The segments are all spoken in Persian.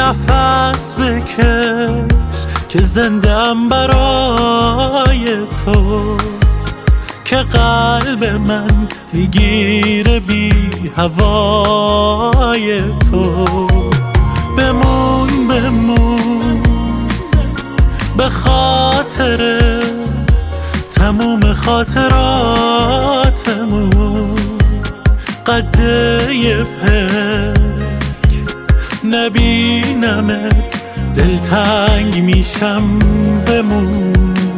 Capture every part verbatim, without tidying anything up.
نفس بکش که زندم برای تو، که قلب من میگیره بی هوای تو. بمون بمون به خاطر تموم خاطراتمون، قده پک نبینمت دلتنگ میشم. بمون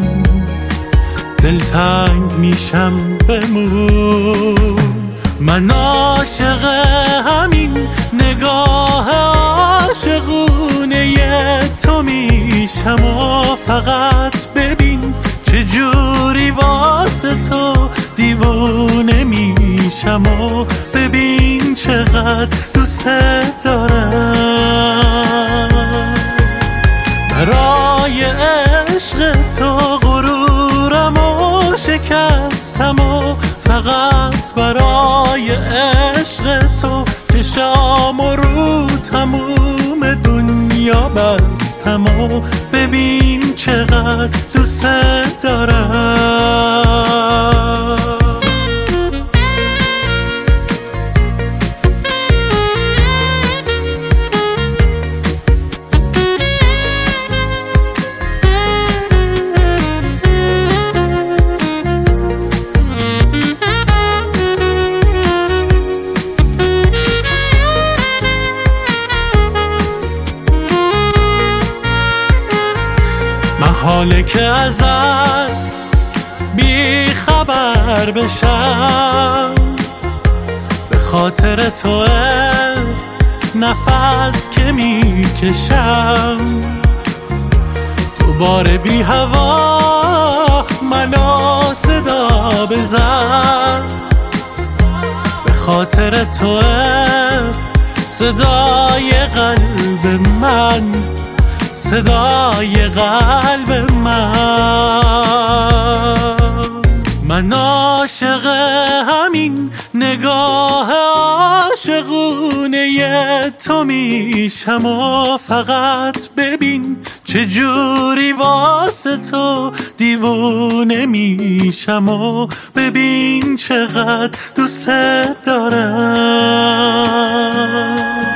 دلتنگ میشم بمون. من عاشق همین نگاه عاشقونه تو میشم و فقط ببین چجوری واسه تو دیوونه میشم و ببین چقدر دوست دارم. برای عشق تو غرورم و شکستم و فقط برای عشق تو چشام و رو تموم دنیا بستم و ببین چقدر دوست دارم. محاله که ازت بی خبر بشم، به خاطر تو نفس که میکشم. دوباره بی هوا منو صدا بزن، به خاطر تو صدای قلب من، صدای قلب من. من عاشق همین نگاه عاشقونه تو میشم و فقط ببین چجوری واسه تو دیوونه میشم و ببین چقدر دوست دارم.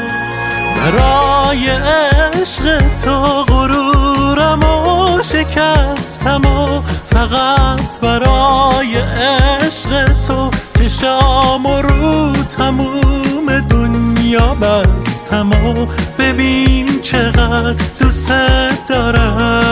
برای عشق تو غرورم و شکستم و فقط برای عشق تو چشام و رو تموم دنیا بستم و ببین چقدر دوست دارم.